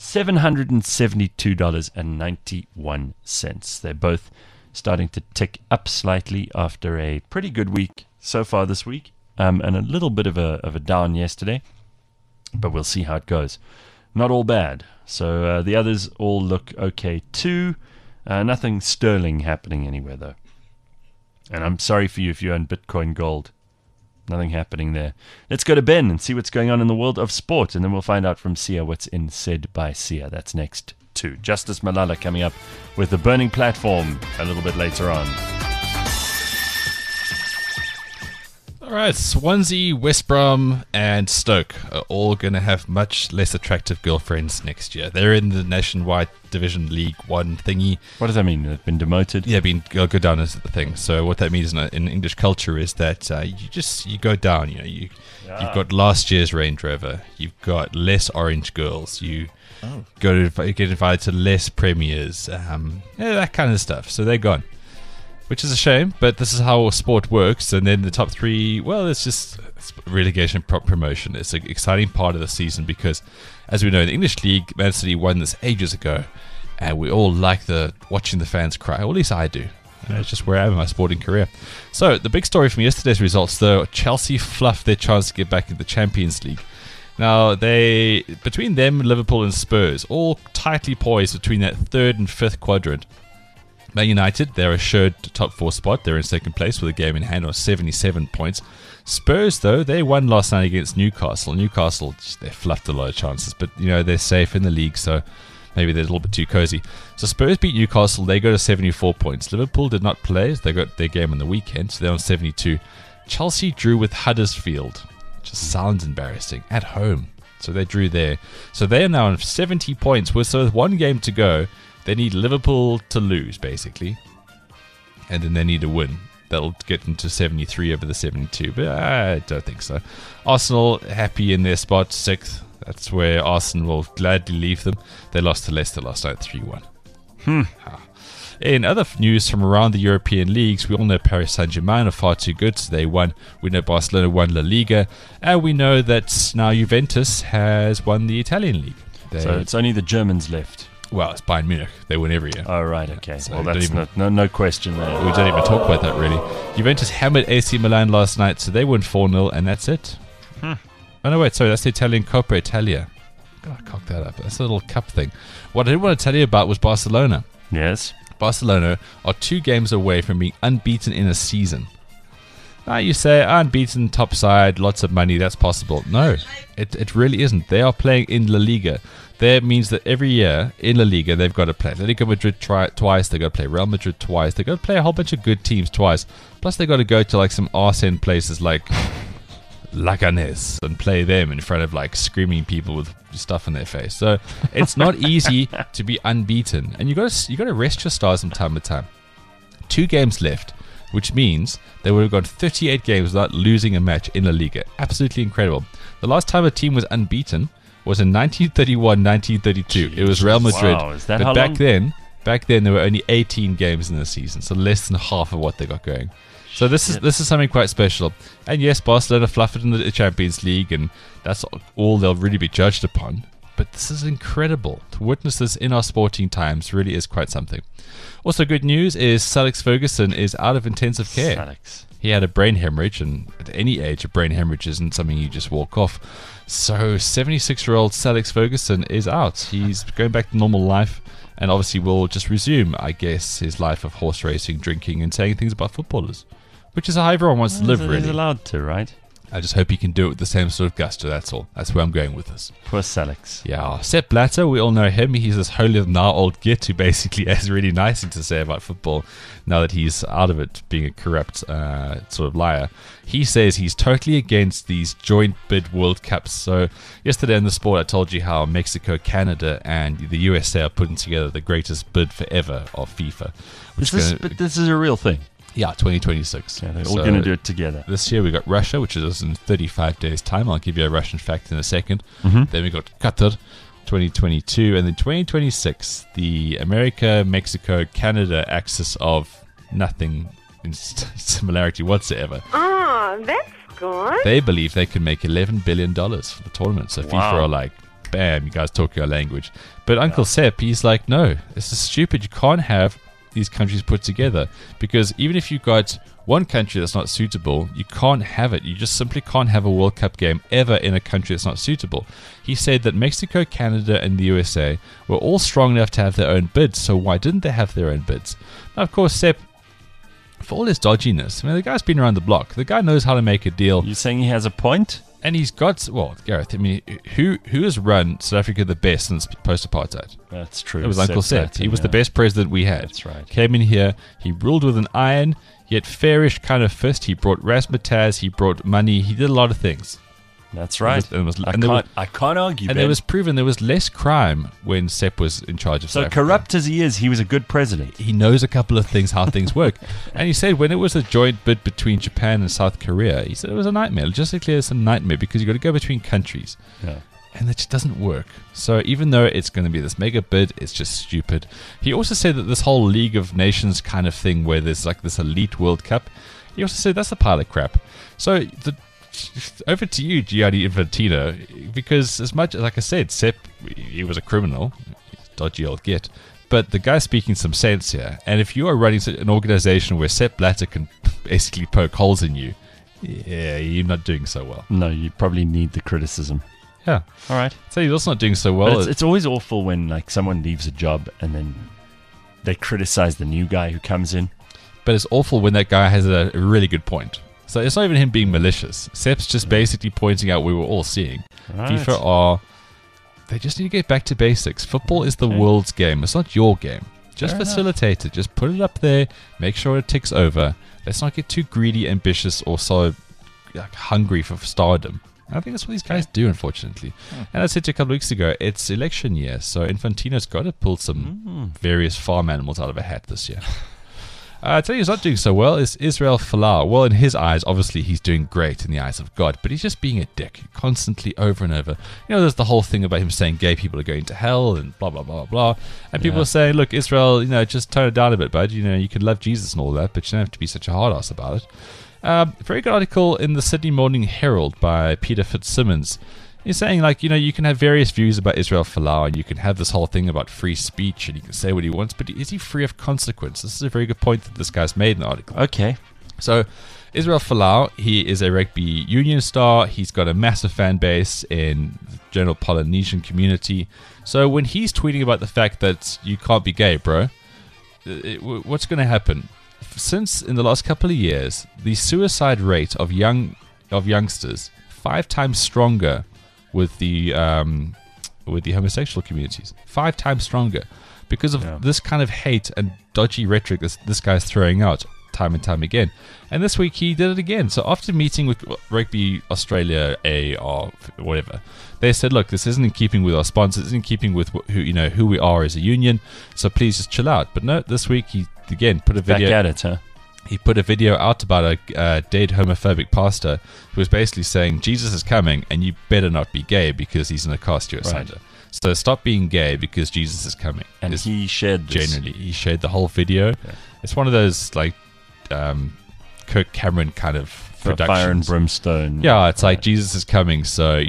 $772.91. They're both starting to tick up slightly after a pretty good week so far this week, and a little bit of a down yesterday. But we'll see how it goes. Not all bad. So the others all look okay too. Nothing sterling happening anywhere though. And I'm sorry for you if you own Bitcoin Gold. Nothing happening there. Let's go to Ben and see what's going on in the world of sport, and then we'll find out from Sia what's in Said by Sia. That's next too. Justice Malala coming up with the Burning Platform a little bit later on. All right, Swansea, West Brom, and Stoke are all going to have much less attractive girlfriends next year. They're in the Nationwide Division League 1 thingy. What does that mean? They've been demoted? Yeah, go down as the thing. So what that means in English culture is that you go down. You know, you've got last year's Range Rover. You've got less orange girls. You get invited to less premiers. That kind of stuff. So they're gone. Which is a shame, but this is how sport works. And then the top three, well, it's relegation promotion. It's an exciting part of the season because, as we know, in the English League, Man City won this ages ago, and we all like watching the fans cry. Or at least I do. It's just where I am in my sporting career. So the big story from yesterday's results, though, Chelsea fluffed their chance to get back in the Champions League. Now, between them, Liverpool and Spurs, all tightly poised between that third and fifth quadrant. Man United, they're assured top 4 spot. They're in second place with a game in hand on 77 points. Spurs, though, they won last night against Newcastle. Newcastle, they fluffed a lot of chances, but they're safe in the league, so maybe they're a little bit too cozy. So Spurs beat Newcastle. They go to 74 points. Liverpool did not play. They got their game on the weekend, so they're on 72. Chelsea drew with Huddersfield, which just sounds embarrassing, at home. So they drew there. So they are now on 70 points. So with one game to go, they need Liverpool to lose, basically. And then they need a win. That'll get them to 73 over the 72. But I don't think so. Arsenal, happy in their spot, 6th. That's where Arsenal will gladly leave them. They lost to Leicester last night, 3-1. In other news from around the European leagues, we all know Paris Saint-Germain are far too good, so they won. We know Barcelona won La Liga. And we know that now Juventus has won the Italian league. So it's only the Germans left. Well, it's Bayern Munich. They win every year. Oh, right, okay. So well, that's no question there. We don't even talk about that, really. Juventus hammered AC Milan last night, so they won 4-0, and that's it. Oh, no, wait, sorry, that's the Italian Coppa Italia. Oh, I cocked that up. That's a little cup thing. What I didn't want to tell you about was Barcelona. Yes? Barcelona are 2 games away from being unbeaten in a season. Now, you say, unbeaten, top side, lots of money, that's possible. No, it really isn't. They are playing in La Liga. That means that every year in La Liga, they've got to play Atletico Madrid twice, they've got to play Real Madrid twice, they've got to play a whole bunch of good teams twice. Plus, they've got to go to like some arse-end places like Leganés and play them in front of like screaming people with stuff in their face. So it's not easy to be unbeaten, and you got to rest your stars from time to time. 2 games left, which means they would have gone 38 games without losing a match in La Liga. Absolutely incredible. The last time a team was unbeaten was in 1931, 1932. It was Real Madrid. Wow, is that but how back long? then there were only 18 games in the season, so less than half of what they got going. So this is something quite special. And yes, Barcelona fluffed it in the Champions League, and that's all they'll really be judged upon. But this is incredible. To witness this in our sporting times really is quite something. Also, good news is Sir Alex Ferguson is out of intensive care. Alex. He had a brain hemorrhage, and at any age, a brain hemorrhage isn't something you just walk off. So 76-year-old Sir Alex Ferguson is out. He's going back to normal life, and obviously will just resume, I guess, his life of horse racing, drinking, and saying things about footballers, which is how everyone wants to live, really. He's allowed to, right? I just hope he can do it with the same sort of gusto, that's all. That's where I'm going with this. Poor Salix. Yeah, Sepp Blatter, we all know him. He's this holier-than-thou old git who basically has really nice things to say about football now that he's out of it, being a corrupt sort of liar. He says he's totally against these joint bid World Cups. So yesterday in the sport, I told you how Mexico, Canada, and the USA are putting together the greatest bid forever of FIFA. But this is a real thing. Yeah, 2026. Yeah, they're all going to do it together. This year we got Russia, which is in 35 days' time. I'll give you a Russian fact in a second. Mm-hmm. Then we got Qatar, 2022. And then 2026, the America, Mexico, Canada axis of nothing in similarity whatsoever. Oh, that's good. They believe they can make $11 billion for the tournament. So FIFA are like, bam, you guys talk your language. But Uncle Sepp, he's like, no, this is stupid. You can't have these countries put together, because even if you've got one country that's not suitable, you can't have it. You just simply can't have a World Cup game ever in a country that's not suitable. He said that Mexico, Canada, and the USA were all strong enough to have their own bids, so why didn't they have their own bids? Now, of course, Sepp, for all his dodginess, I mean, the guy's been around the block. The guy knows how to make a deal. You're saying he has a point? And he's got, well, Gareth, I mean, who has run South Africa the best since post-apartheid? That's true. It was Uncle Sepp. He was the best president we had. That's right. Came in here, he ruled with an iron, yet fairish kind of fist. He brought razzmatazz, he brought money, he did a lot of things. That's right. I can't argue. And it was proven there was less crime when Sepp was in charge of South Africa. So corrupt as he is, he was a good president. He knows a couple of things, how things work. And he said when it was a joint bid between Japan and South Korea, he said it was a nightmare. Logistically, it's a nightmare because you've got to go between countries. Yeah. And it just doesn't work. So even though it's going to be this mega bid, it's just stupid. He also said that this whole League of Nations kind of thing where there's like this elite World Cup, he also said that's a pile of crap. So over to you, Gianni Infantino, because as much as, like I said, Sepp, he was a criminal, dodgy old git, but the guy's speaking some sense here. And if you are running an organization where Sepp Blatter can basically poke holes in you, yeah, you're not doing so well. No, you probably need the criticism. Yeah. All right. So he's also not doing so well. But it's always awful when like someone leaves a job and then they criticize the new guy who comes in. But it's awful when that guy has a really good point. So it's not even him being malicious. Sepp's just basically pointing out we were all seeing. Right. FIFA they just need to get back to basics. Football is the world's game. It's not your game. Just facilitate it. Just put it up there. Make sure it ticks over. Let's not get too greedy, ambitious, or so hungry for stardom. I think that's what these guys do, unfortunately. And I said to you a couple of weeks ago, it's election year, so Infantino's got to pull some various farm animals out of a hat this year. I tell you who's not doing so well is Israel Folau. Well, in his eyes, obviously, he's doing great in the eyes of God, but he's just being a dick constantly over and over. You know, there's the whole thing about him saying gay people are going to hell and blah, blah, blah, blah. And people are saying, look, Israel, just tone it down a bit, bud. You can love Jesus and all that, but you don't have to be such a hard ass about it. Very good article in the Sydney Morning Herald by Peter Fitzsimmons. He's saying, you can have various views about Israel Folau, and you can have this whole thing about free speech, and you can say what he wants, but is he free of consequence? This is a very good point that this guy's made in the article. Okay. So, Israel Folau, he is a rugby union star. He's got a massive fan base in the general Polynesian community. So, when he's tweeting about the fact that you can't be gay, bro, what's going to happen? Since in the last couple of years, the suicide rate of youngsters 5 times stronger with the homosexual communities, 5 times stronger because of this kind of hate and dodgy rhetoric this guy's throwing out time and time again. And this week he did it again. So after meeting with Rugby Australia A or whatever, they said, look, this isn't in keeping with our sponsors, isn't in keeping with who we are as a union, so please just chill out. But no, this week he again put a video back at it, huh? He put a video out about a dead homophobic pastor who was basically saying Jesus is coming and you better not be gay because he's going to cast you asunder. Right. So stop being gay because Jesus is coming. And he shared this. Generally, he shared the whole video. Yeah. It's one of those Kirk Cameron kind of productions. Fire and brimstone. Yeah, it's like Jesus is coming, so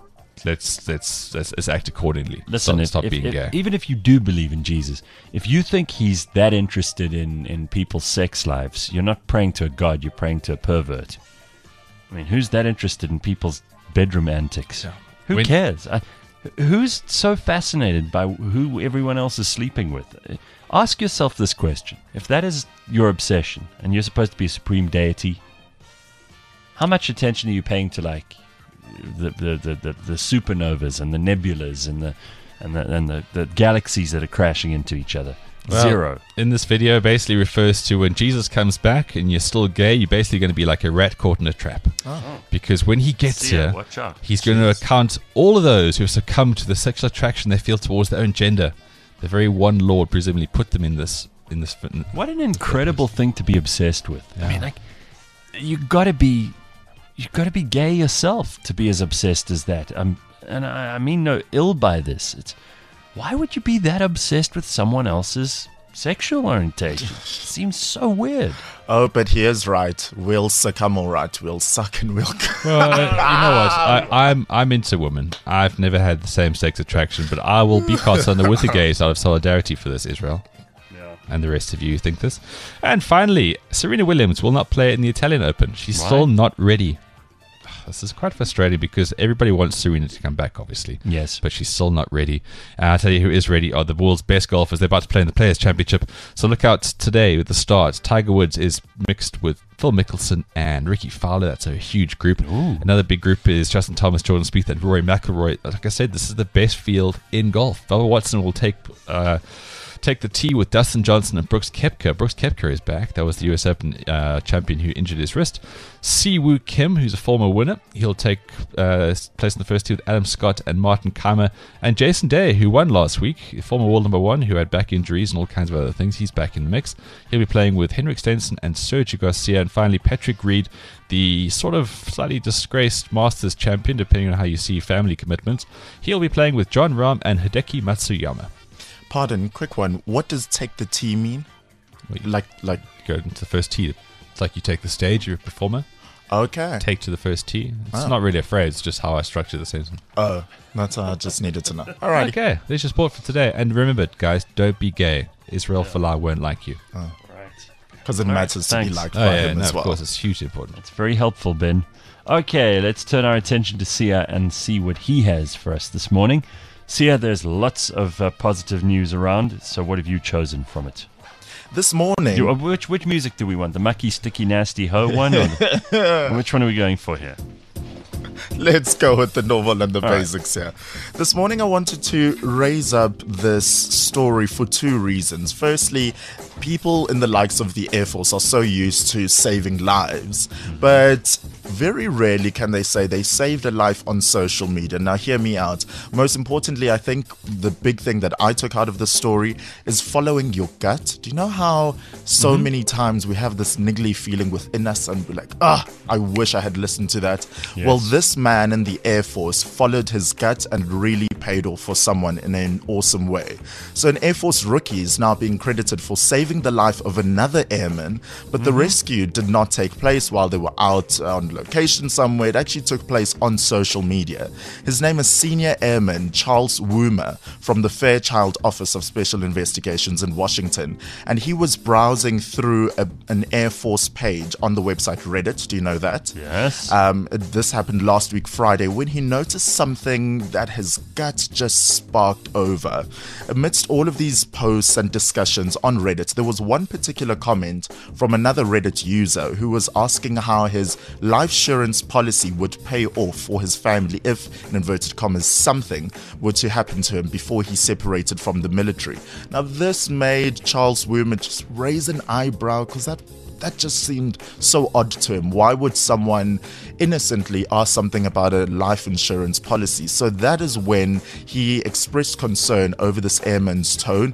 let's act accordingly. Listen, stop being gay. Even if you do believe in Jesus, if you think he's that interested in people's sex lives, you're not praying to a god, you're praying to a pervert. I mean, who's that interested in people's bedroom antics? Yeah. Who cares? Who's so fascinated by who everyone else is sleeping with? Ask yourself this question. If that is your obsession, and you're supposed to be a supreme deity, how much attention are you paying to like the supernovas and the nebulas and the galaxies that are crashing into each other? Well, Zero. In this video, basically refers to when Jesus comes back and you're still gay, you're basically going to be like a rat caught in a trap. Because when he gets here, watch out. he's going to account all of those who have succumbed to the sexual attraction they feel towards their own gender. The very one Lord presumably put them in this. What an incredible thing to be obsessed with. Yeah. I mean, like, you got to be gay yourself to be as obsessed as that. And I mean no ill by this. Why would you be that obsessed with someone else's sexual orientation? It seems so weird. Oh, but here's right. We'll succumb all right. We'll suck and we'll... Well, you know what? I'm into women. I've never had the same sex attraction, but I will be co-signer with the gays out of solidarity for this, Israel. Yeah. And the rest of you think this. And finally, Serena Williams will not play in the Italian Open. She's still not ready. This is quite frustrating because everybody wants Serena to come back, obviously. Yes. But she's still not ready. And I'll tell you who is ready are the world's best golfers. They're about to play in the Players' Championship. So look out today with the start. Tiger Woods is mixed with Phil Mickelson and Ricky Fowler. That's a huge group. Ooh. Another big group is Justin Thomas, Jordan Spieth, and Rory McIlroy. Like I said, this is the best field in golf. Bubba Watson will take the tee with Dustin Johnson and Brooks Koepka. Brooks Koepka is back. That was the US Open champion who injured his wrist. Siwoo Kim, who's a former winner, he'll take place in the first tee with Adam Scott and Martin Kaymer. And Jason Day, who won last week, former world number one, who had back injuries and all kinds of other things. He's back in the mix. He'll be playing with Henrik Stenson and Sergio Garcia. And finally, Patrick Reed, the sort of slightly disgraced Masters champion, depending on how you see family commitments. He'll be playing with John Rahm and Hideki Matsuyama. Pardon, quick one. What does take the tee mean? Like go into the first tee. It's like you take the stage, you're a performer. Okay. Take to the first tee. It's not really a phrase, it's just how I structure the sentence. Oh, that's I just needed to know. All right. Okay, there's your sport for today. And remember, guys, don't be gay. Israel Folau won't like you. Oh. Right. Because it matters to be liked by him as well. Of course, it's hugely important. It's very helpful, Ben. Okay, let's turn our attention to Sia and see what he has for us this morning. Sia, there's lots of positive news around, so what have you chosen from it? This morning... Which music do we want? The mucky, sticky, nasty ho one? Or which one are we going for here? Let's go with the normal and the basics here. This morning I wanted to raise up this story for two reasons. Firstly, people in the likes of the Air Force are so used to saving lives, but very rarely can they say they saved a life on social media. Now hear me out. Most importantly, I think the big thing that I took out of the story is following your gut. Do you know how so many times we have this niggly feeling within us and we're like, I wish I had listened to that. Yes. Well, this man in the Air Force followed his gut and really paid off for someone in an awesome way. So an Air Force rookie is now being credited for saving the life of another airman, but the rescue did not take place while they were out on location somewhere. It actually took place on social media. His name is Senior Airman Charles Woomer from the Fairchild Office of Special Investigations in Washington, and he was browsing through an Air Force page on the website Reddit. Do you know that? Yes. This happened last week Friday when he noticed something that his gut just sparked over. Amidst all of these posts and discussions on Reddit, there was one particular comment from another Reddit user who was asking how his life insurance policy would pay off for his family if, in inverted commas, something were to happen to him before he separated from the military. Now, this made Charles Woomer just raise an eyebrow because that just seemed so odd to him. Why would someone innocently ask something about a life insurance policy? So that is when he expressed concern over this airman's tone,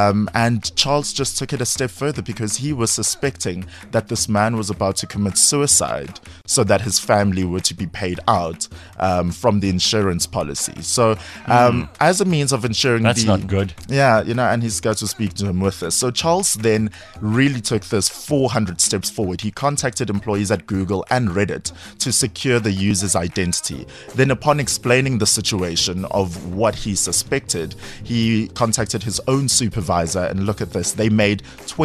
and Charles just took it a step further because he was suspecting that this man was about to commit suicide so that his family were to be paid out from the insurance policy. So as a means of ensuring that's not good. Yeah, and he's got to speak to him with this. So Charles then really took this 400 steps forward. He contacted employees at Google and Reddit to secure the user's identity. Then, upon explaining the situation of what he suspected, he contacted his own supervisor, and look at this, they made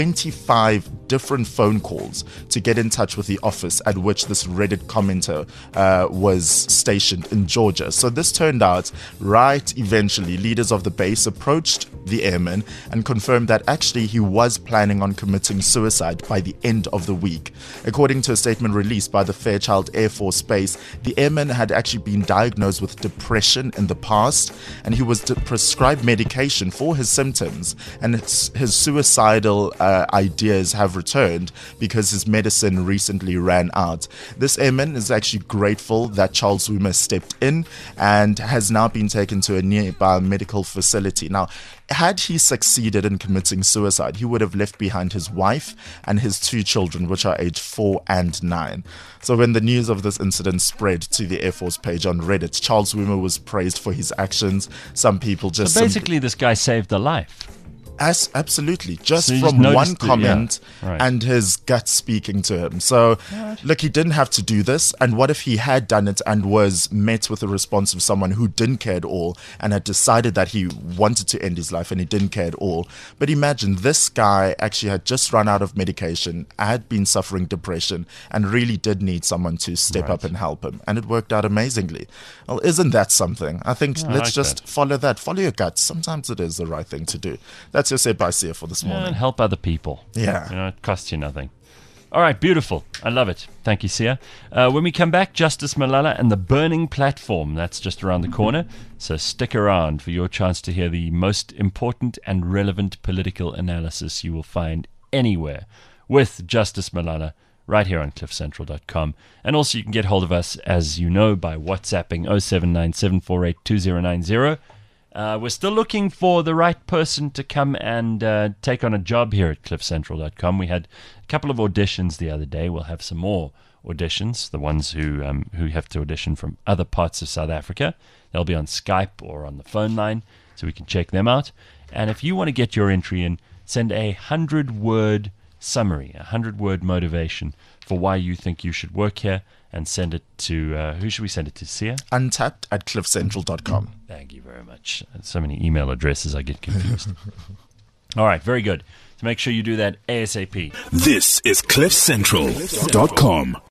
25 different phone calls to get in touch with the office at which this Reddit commenter was stationed in Georgia. So this turned out right. Eventually, leaders of the base approached the airman and confirmed that actually he was planning on committing suicide by the end end of the week. According to a statement released by the Fairchild Air Force Base, the airman had actually been diagnosed with depression in the past, and he was prescribed medication for his symptoms, and his suicidal ideas have returned because his medicine recently ran out. This airman is actually grateful that Charles Zuma stepped in and has now been taken to a nearby medical facility. Now, had he succeeded in committing suicide, he would have left behind his wife and his 2 children, which are aged 4 and 9. So when the news of this incident spread to the Air Force page on Reddit, Charles Zuma was praised for his actions. Some people just... So basically, this guy saved a life. Absolutely, just So you from just one noticed comment right. and his gut speaking to him. So, look, he didn't have to do this. And what if he had done it and was met with a response of someone who didn't care at all and had decided that he wanted to end his life and he didn't care at all? But imagine this guy actually had just run out of medication, had been suffering depression, and really did need someone to step up and help him. And it worked out amazingly. Well, isn't that something? I think let's just follow that. Follow your guts. Sometimes it is the right thing to do. That's your Said by Sia for this morning. And help other people. Yeah. It costs you nothing. All right, beautiful. I love it. Thank you, Sia. When we come back, Justice Malala and the burning platform. That's just around the corner. So stick around for your chance to hear the most important and relevant political analysis you will find anywhere with Justice Malala right here on cliffcentral.com. And also you can get hold of us, as you know, by WhatsApping 0797482090. We're still looking for the right person to come and take on a job here at cliffcentral.com. We had a couple of auditions the other day. We'll have some more auditions, the ones who have to audition from other parts of South Africa. They'll be on Skype or on the phone line, so we can check them out. And if you want to get your entry in, send a 100-word summary, a 100-word motivation for why you think you should work here, and send it to, who should we send it to, Sia? Untapped@cliffcentral.com. Thank you very much. So many email addresses, I get confused. All right, very good. So make sure you do that ASAP. This is cliffcentral.com.